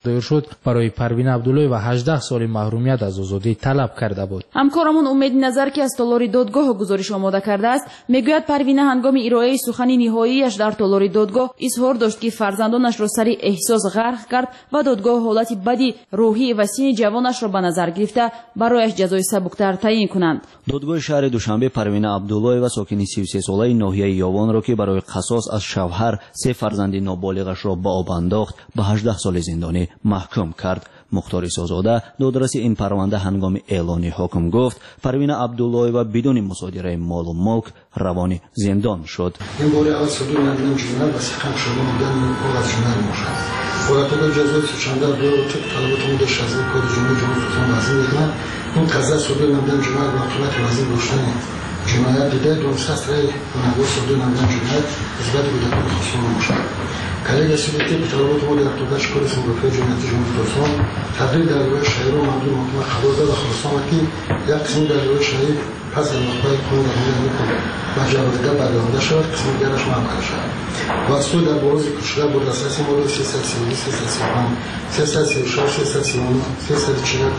دایر شد برای پروین عبدالله و 18 سال محرومیت از آزادی طلب کرده بود. همکارمون امید نظر که از تالار دادگاه گزارش آماده کرده است میگوید پروین هنگام ارائه سخن نهاییش در تالار دادگاه اظهار داشت که فرزندانش را سر احساس غرق کرد و دادگاه حالت بدی روحی و سن جوانش را به نظر گرفته برایش جزای سبکتر تعیین کنند. دادگاه شهر دوشنبه پروین عبدالله و ساکن 33 ساله ناحیه یاوان را که برای قصاص از شوهر 3 فرزند نابالغش را به آب انداخت به 18 سال زندانی محکوم کرد. مختار عیسی‌زاده دادرس این پرونده هنگام اعلان حکم گفت پروین عبدالله و بدون مصادره مال و ملک روان زندان شد. این بار اول صدور ندیدم جنرال و سخن شده بودن این از جنرال مشد. ولاتو جزای سوچنده دو تک طلبات مود 16 کد جمهوری اسلامی وزیر میکنن. این قضیه صدور ندیدم جنرال مطلوبات وزیر روشن جنایت دیده دونساست رای نگاه صدور ندیدم جنرال اثبات بوده که خصوصی مشد. کلیه سیدتی به طلبات مود اقتداش کار سنگرفه جنایت جمهوری اسلامی تقریبا در روی شهر و مردم محکمه خبر داد و خلاصان که یک قسم در روی شهر پس از مقبل کنون در میکنه و جوابده برگرده شد قسم دیگرش معمول شد. واسطه در بروز کشته بود اساسی مورد 332 335 336 339 340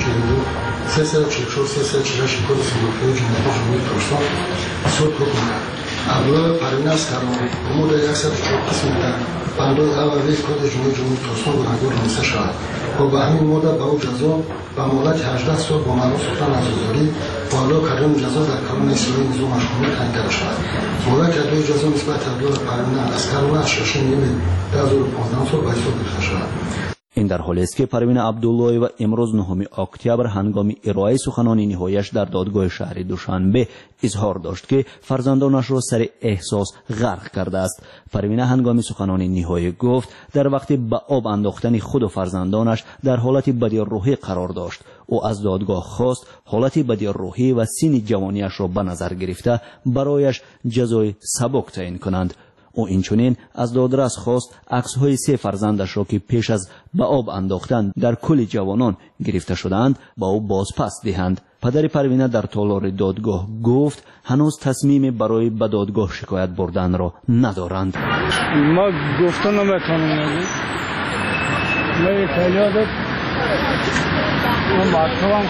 344 346 کد سنگرفه جنایت جمهوری اسلامی صورت حکم اول پریناس کارم مورد 104 قسم در بندوی اولی کد جمهوری اسلامی گناهگار دانسته شد و به همین مورد به او جزا و مهلت 18 سال با معروف سلطان از آزادی و حالا کردن جزا در کانون اسلامی نظام مشمول تعیین کرده شد. مهلت ادای جزا نسبت عبدالله پروین عسکرانه از 6 نیمه 2015 سال به حساب گرفته شد. این در حالی است که پروین عبدالله و امروز 9 اکتبر هنگام ارائه سخنان نهاییش در دادگاه شهر دوشنبه اظهار داشت که فرزندانش را سر احساس غرق کرده است. پروین هنگام سخنان نهایی گفت در وقت به آب انداختن خود و فرزندانش در حالت بدی روحی قرار داشت. او از دادگاه خواست حالت بدی روحی و سن جوانیش را به نظر گرفته برایش جزای سبک تعیین کنند. او اینچنین از دادرس خواست عکس‌های 3 فرزندش را که پیش از به آب انداختن در کل جوانان گرفته شدند با او بازپس دهند. پدر پروینه در تالار دادگاه گفت هنوز تصمیم برای به دادگاه شکایت بردن را ندارند. ما گفتن نمیتونیم ما اطلاعات ما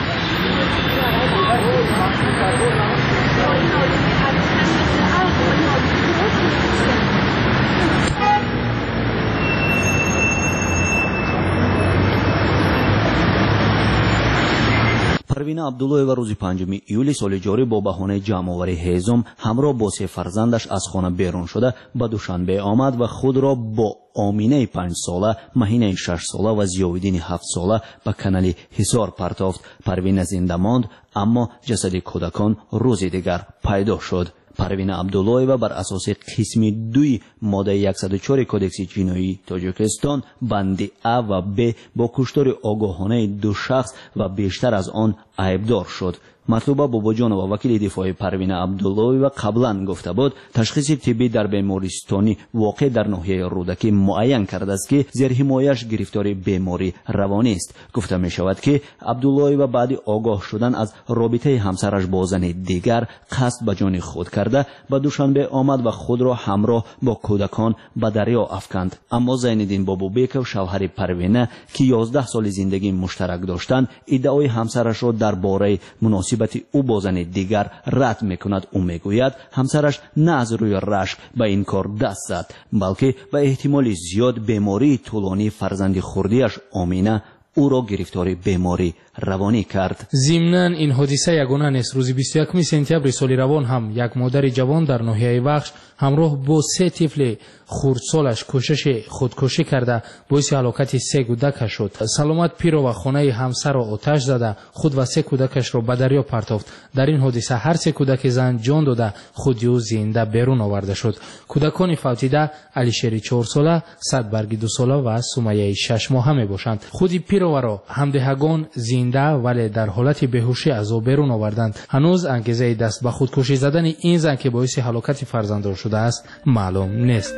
پروین عبدالله و روز 5 ایول سال جاری با بهانه جمع‌آوری هیزم همراه با 3 فرزندش از خانه بیرون شده به دوشنبه آمد و خود را با آمینه 5 ساله، مهینه 6 ساله و زیاودین 7 ساله به کانال حصار پرتافت. پروین زنده ماند اما جسد کودکان روز دیگر پیدا شد. پروین عبدالله و بر اساس قسم 2 ماده 104 کدکس جنایی تاجیکستان بند ا و ب با کشتار آگاهانه 2 شخص و بیشتر از آن عیبدار شد. مطلوبه باباجان و وکیل دفاع پروین عبدالله و قبلا گفته بود تشخیص طبی در بیمارستانی واقع در ناحیه رودکی معین کرده است که زیر حمایش گرفتار بیماری روانی است. گفته می شود که عبدالله و بعد آگاه شدن از رابطه همسرش با زن دیگر قصد به جان خود کرده به دوشنبه آمد و خود را همراه با کودکان به دریا افکند. اما زینالدین بابوبکov شوهر پروینه که 11 سال زندگی مشترک داشتند ادعای همسرش را درباره مناسبت او با زن دیگر رد میکند. او میگوید همسرش نه از روی رشک به این کار دست زد بلکه به احتمال زیاد بیماری طولانی فرزند خردیش آمینه او را گرفتار بیماری روانی کرد. ضمناً این حادثه یگانه نیست. روز 21 سپتامبر سال روان هم یک مادر جوان در ناحیه بخش همراه با 3 طفل خردسالش خودکشی کرده باعث هلاکت 3 کودکش شد. سلامت پیرو و خانه همسر را آتش زده خود و 3 کودکش را به دریا پرتافت. در این حادثه هر 3 کودک زن جان داده خودی او زنده بیرون آورده شد. کودکان فوتیده علیشری 4 ساله، صدبرگ 2 ساله و سمیه 6 ماهه می باشند. خودی پیرو را همدهگان زنده ولی در حالت بیهوشی از آب بیرون آوردند. هنوز انگیزه دست به خودکشی زدن این زن که باعث هلاکت فرزندان شده است معلوم نیست.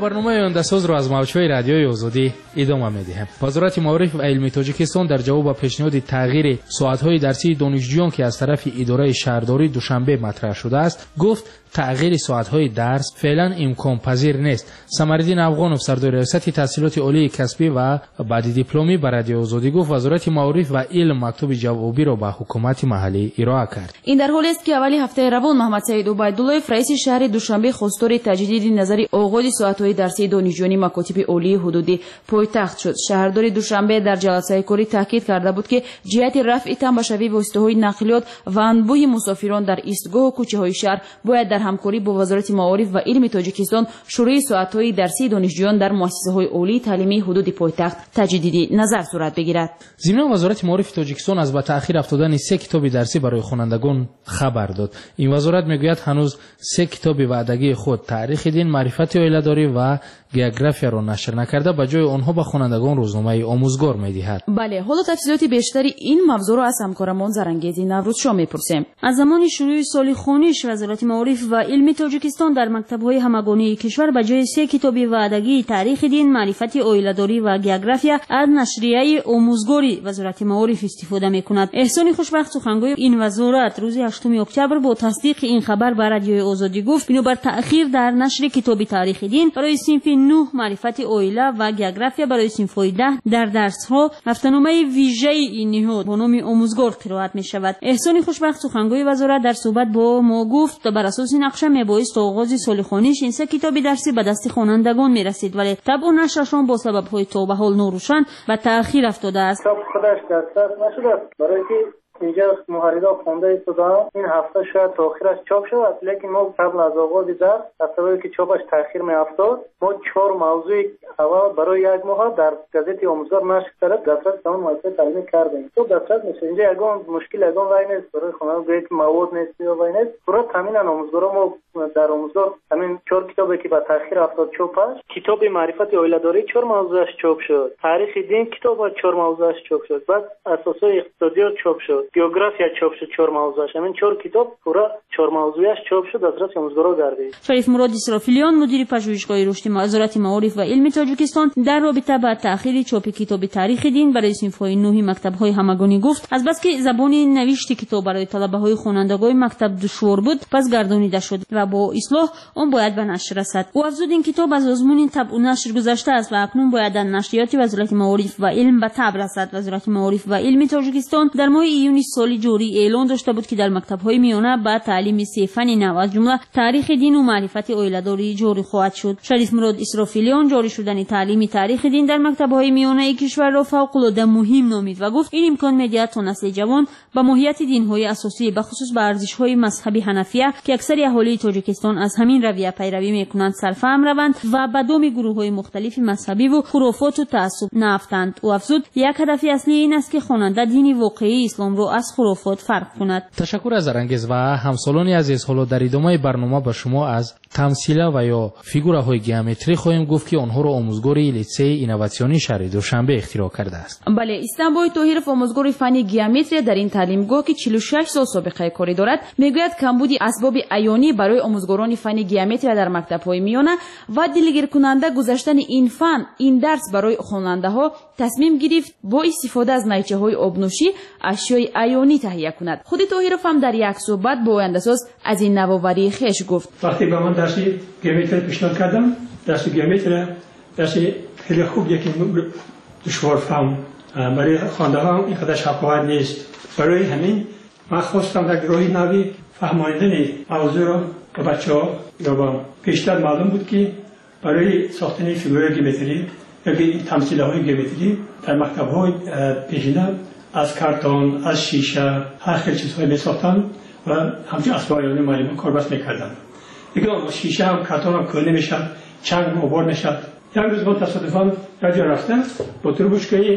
برنامه آینده‌ساز را از موج‌های رادیوی آزادی ادامه می‌دهیم. وزارت معارف و علم تاجیکستان در جواب به پیشنهاد تغییر ساعت‌های درسی دانشجویان که از طرف اداره شهرداری دوشنبه مطرح شده است، گفت تغییر ساعت‌های درس فعلا امکان پذیر نیست. سمرالدین افغانov سردار ریاست تحصیلات عالی کسبی و بعد دیپلمی به رادیو آزادی گفت وزارت معارف و علم مکتوب جوابی را به حکومت محلی ارائه کرد. این در حالی است که اولی هفته روان محمد سعید عبیدالله رئیس شهر دوشنبه خواستار تجدید نظر آغاز ساعت‌های درسی دانشجویان مکاتب عالی حدودی پایتخت شد. شهردار دوشنبه در جلسه کاری تاکید کرده بود که جهت رفع تنبشوی واسطه‌های نقلیات و انبوه مسافران در ایستگاه و کوچه‌های شهر باید در همکاری با وزارت معارف و علم تاجیکستان شروع ساعت‌های درسی دانشجویان در مؤسسه‌های عالی تعلیمی حدود پایتخت تجدیدی نظر صورت بگیرد. ضمن وزارت معارف تاجیکستان از به تأخیر افتادن 3 کتاب درسی برای خوانندگان خبر داد. این وزارت میگوید هنوز 3 کتاب وعدگی خود تاریخ دین، معرفت عایله‌داری و گئوگرافیا را نشر نکرده، به جای آنها به خوانندگان روزنامه آموزگار می‌دهد. بله، حالا تفصیلات بیشتری این موضوع را از همکارمان زرنگیزی نوروز شاه می‌پرسیم. از زمان شروع سال خوانش وزارت معارف و علم تاجیکستان در مکتب‌های همگانی کشور به جای 3 کتاب وعدگی تاریخ دین، معرفت عایله‌داری و گئوگرافیا از نشریه آموزگاری وزارت معارف استفاده می‌کند. احسان خوشبخت سخنگوی این وزارت روز 8 اکتبر با تصدیق این خبر به رادیو آزادی گفت بنابر تأخیر در نشر کتاب تاریخ دین برای صنف 9 معرفت عایله و گئوگرافیا برای صنف 10 در درس‌ها هفته‌نامه ویژه این نهاد با نام آموزگار قرائت می‌شود. احسان خوشبخت سخنگوی وزارت در صحبت با ما گفت بر اساس نقشه میبایست آغاز سال خوانش این 3 کتاب درسی به دست خوانندگان میرسید، ولی طبع نشرشان با سبب‌های تا به حال ناروشن و تأخیر افتاده است. کتاب خودش دسترس نشده برای که اینجا محررا خونده ایستادن این هفته شاید تاخیرش چاپ شود، لیکن ما قبل از آغاز درس از سببی که چاپش تاخیر میافتاد ما 4 موضوع اول برای 1 ماه در گازت آموزگار نشر کرده دسترس به اون مؤسسه تعلیمی کردیم. تو دسترس میشه اینجا یگان مشکل یگان وای نیست برای خواننده که مواد نیست یا وای نیست. پورا تامین آموزگارا ما در آموزگار همین 4 کتابی که با تاخیر افتاد چاپش، کتاب معرفت عایله‌داری 4 موضوعش چاپ شد، تاریخ دین کتاب 4 موضوعش چاپ شد، بعد اساسای اقتصادیات چاپ شد، گئوگرافیا چاپ شد 4 موضوعش. همین 4 کتاب پورا 4 موضوعش چاپ شد دسترس آموزگارا گردید. شریف مراد اسرافیلیان مدیر پژوهشگاه رشد وزارت معارف و علم تاجیکستان در رابطه با تأخیر چاپ کتاب تاریخ دین برای صنف‌های 9 مکتب‌های همگانی گفت از بس که زبان نوشت کتاب برای طلبه‌های خوانندگان مکتب دشوار بود پس گردانیده شد و با اصلاح آن باید به نشر رسد. او افزود این کتاب از آزمون طبع نشر گذشته است و اکنون باید در نشریات وزارت معارف و علم به طبع رسد. وزارت معارف و علم تاجیکستان در ماه ایون سال جاری اعلان داشته بود که در مکتب‌های میانه با تعلیم 3 فن نو از جمله تاریخ دین و معرفت عایله‌داری جاری خواهد شد. شریف مراد اسرافیلیان جاری شدن تعلیم تاریخ دین در مکتب‌های میانه کشور را فوق‌العاده مهم نامید و گفت این امکان می‌دهد تا نسل جوان به ماهیت دین‌های اساسی به خصوص به ارزش‌های مذهبی حنفیه که اکثر اهالی تاجیکستان از همین رویه پیروی می‌کنند سرفهم روند و به دام گروه‌های مختلف مذهبی و خرافات و تعصب نافتند. او افزود یک هدف اصلی این است که خواننده دین واقعی اسلام را از خرافات فرق کند. تشکر از زرنگیز و همسالان عزیز. حالا در ادامه برنامه به شما از تمثیل و یا فیگوراهای گئومتری خواهیم گفت که آنها را آموزگاری لیسه اینواسیونی شهر دوشنبه اختراع کرده است. بله، استانبول طاهرов آموزگار فنی گئومتری در این تعلیمگاه که 46 سال سابقه کاری دارد میگوید کمبودی اسباب عیانی برای آموزگاران فنی گئومتری در مکتب‌های میانه و دلگیر کننده گذاشتن این فن این درس برای خواننده‌ها تصمیم گرفت با استفاده از نیچه‌های آبنوشی اشیای عیانی تهیه کند. خود طاهرов هم در یک صحبت با آینده‌ساز از این نوآوری خویش گفت. وقتی به من درس گئومتری پیشنهاد کردم، درس گئومتری درس خیلی خوبیه که دشوار فهم برای خواننده‌ها اینقدر شفاف نیست. برای همین من خواستم در راهی نوی فهماندن موضوع را به بچه‌ها یا با پیشتر معلوم بود که برای ساختن فیگورهای گئومتری یا تمثیل‌های گئومتری در مکتب‌های پیشینه از کارتون، از شیشه، هر خیلی چیزهای می‌ساختن و همچنین اسباب عیانی معلمان کاربست می‌کردن. دیگه شیشه هم کارتون هم کهنه می‌شد، چنگ آوار می‌شد. یک روز من تصادفاً رادیو رفتم با تربوشکای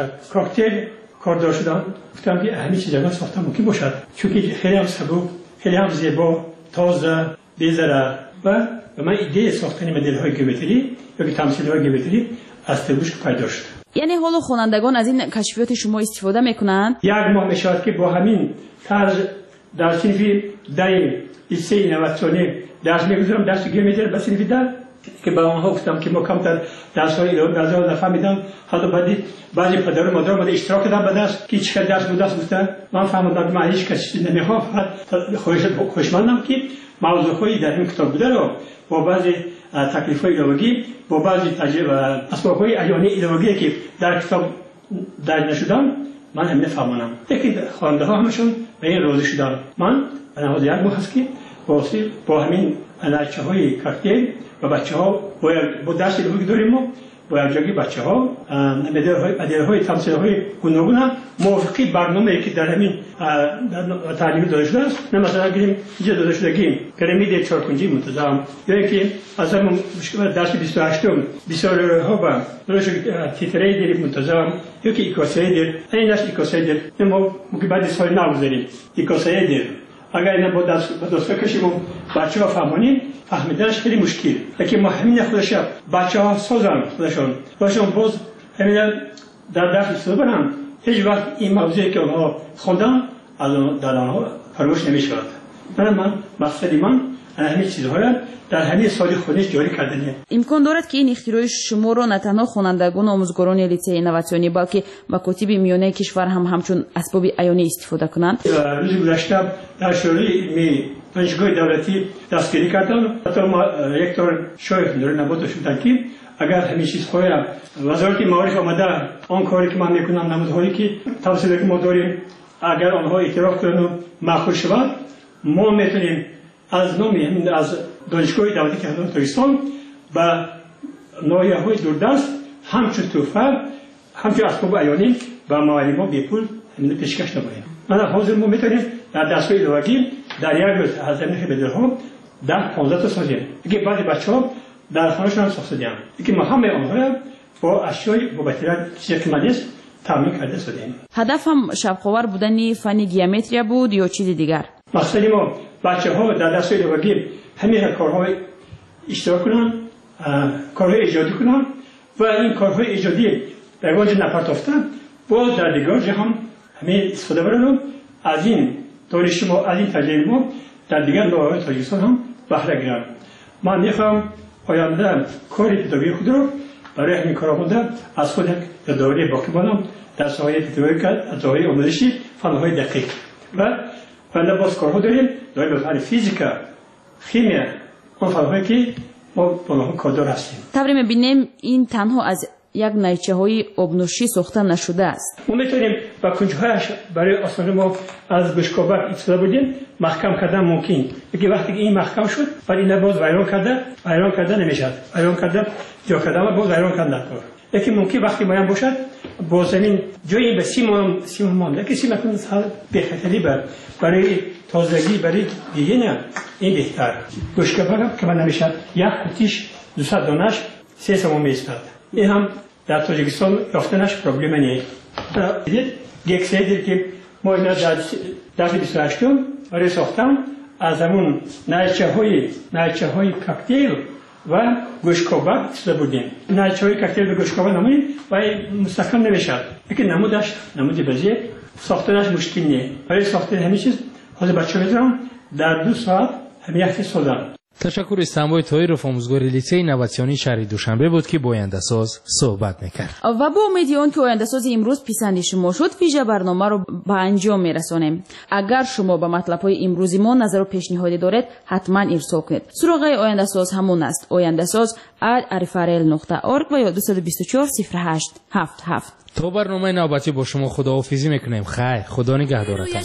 کاکتل کار شدم. گفتم که همین چیزا ساختن ممکن باشد چون که خیلی هم سبک، خیلی هم زیبا، تازه، بی‌ضرر و من ایده ساختن مدل‌های گئومتری یا تمثیل‌های گئومتری از تربوشک پیدا شد. یعنی حالا خوانندگان از این کشفیات شما استفاده میکنن؟ یک ماه میشود که با همین طرز در صنف 10 لیسه اینواسیونی درس میگذارم، درس گئومتری به صنف 10 که به آنها گفتم که ما کمتر درس‌های اداره نفهمیدم. حتی بعضی پدر و مادر اومده اشتراک دادن به درس که چقدر درس بود درس گفتن. من فهمیدم که من هیچ کسی نمیخوام، فقط خوشمندم که موضوعی در این کتاب بوده رو با بعضی تکلیف‌های ایدئولوژی، با بعضی اسباب‌های عیانی ایدئولوژی که در کتاب درج نشدن من هم نفهمم. یکی خواننده ها همشون به این راضی شدن. من نهاد یک ماه هست که با همین نچه‌های کاکتیل و بچه‌ها با درس ایدئولوژی داریم ما با یکجایی بچه‌ها مدارهای تمثیل‌های گوناگون هم موافقی برنامه‌ای که در همین تعلیمی داده شده است. نه مثلا گیریم اینجا داده شده گیم پیرامید چهارکنجی منتظم یا اینکه از همون درس 28م بیسارها با درش تیتری دیر منتظم یا که ایکاسایی دیر این نش ایکاسایی دیر ما که بعد سال نگذاریم ایکاسایی دیر اگر اینا با دست کشیم بچه‌ها فهمیدنش خیلی مشکل. لیکن ما همین خودش بچه‌ها سازن خودشون باز همین در داخل برن هیچ وقت این موضوعی که اونها خوندن از در آنها فراموش نمی‌شود. من مقصدی من همین چیزها را در همین سال خودش جاری کردنه. امکان دارد که این اختراع شما را نه تنها خوانندگان و آموزگاران لیسه اینواسیونی بلکه مکاتب میانه کشور هم همچون اسباب عیانی استفاده کنند. روز گذشته در شورای علمی دانشگاه دولتی دستگیری کردن. حتی ما رکتور شایخ نور نبات شدن که اگر همین چیزها را وزارت معارف آمده آن کاری که من میکنم نمودهایی که توصیه که ما داریم اگر آنها اعتراف کنند و معقول شود ما میتونیم از نام از دانشگاه دولتی که در تاجیکستان به ناحیه‌های دوردست همچون توفر همچون اسباب عیانی و معلمان بی پول پیشکش نماییم. من حاضر ما میتونیم در دستگاه ایدئولوژی در یک روز از زمین بدرها 10-15 تا سازیم. دیگه بعضی بچه‌ها در خانه‌شون هم ساختیم. دیگه ما همه آنها را با اشیای با بطریات چیزی که مالیست تامین کرده شدیم. هدف هم شبخوار بودن فن گیومتریا بود یا چیز دیگر؟ مقصد ما بچه‌ها در دستگاه ایدئولوژی همین کارهای اشتراک کنن، کارهای ایجادی کنن و این کارهای ایجادی در واقع نپرداخته باز در دیگر جا هم همین استفاده برن از این دانش ما از این تجربه ما در دیگر نواحی تاجیکستان هم بهره گیرن. من میخوام آینده کار پیداوی خود رو برای همین کارآمده از خود دوره باقی مانم در ساحه پیداوی از دوره آموزشی فن‌های دقیق و باز کارها داریم داریم به فیزیکا شیمیا اون فن‌هایی که ما با اونها کادر هستیم. طوری می‌بینیم این تنها از یک نیچه‌های آبنوشی ساخته نشده است. ما می‌تونیم با کنج‌هایش برای آسمان ما از بشکابک استفاده بودیم محکم کردن ممکن. دیگه وقتی این محکم شد بعد این باز ویران کرده نمی‌شد. ویران کرده جا کرده و باز ویران کردن کار. لیکن ممکن وقتی مایم باشد با زمین جایی به سیم لیکن سیم کنه به خطری برای تازگی برای دیگه نه این بهتر. بشکابک که من نمی‌شد یک قوطیش 200 دانش 3 سوم می‌استاد. این هم در تاجیکستان یافتنش پروبلم نیست. یک سری که ما اینا در 28م برای ساختن از همون نایچه‌های کاکتیل و گوشکابک استفاده بودیم. نایچه‌های کاکتیل و گوشکابک نمایی و مستحکم نمیشد. لیکن نمود بازی ساختنش مشکل نیست. برای ساختن همین چیز حاضر بچه میذارم در 2 ساعت همین یک سازم. تشکر استنبای طاهرов آموزگار لیسه اینواسیونی شهر دوشنبه بود که با آینده ساز صحبت میکرد. و با امید آن که آینده ساز امروز پسند شما شد ویژه برنامه رو به انجام میرسانیم. اگر شما به مطلب‌های امروزی ما نظر و پیشنهادی دارید حتما ارسال کنید. سراغ آینده ساز همون است oyandasoz@arifarel.org و یا 224 08 77. تا برنامه نوبتی با شما خداحافظی میکنیم. خیر خدا نگهدارتان.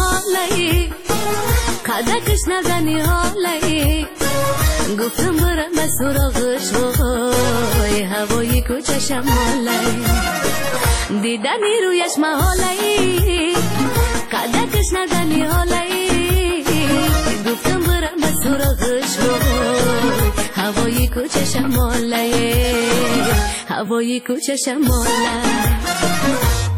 قدکش نزنی حالی گفتم برم از سراغش وای هوای کوچه شمالی دیدنی رویش محالی قدکش نزنی حالی گفتم برم از سراغش وای هوای کوچه شمالی هوای کوچه شمالی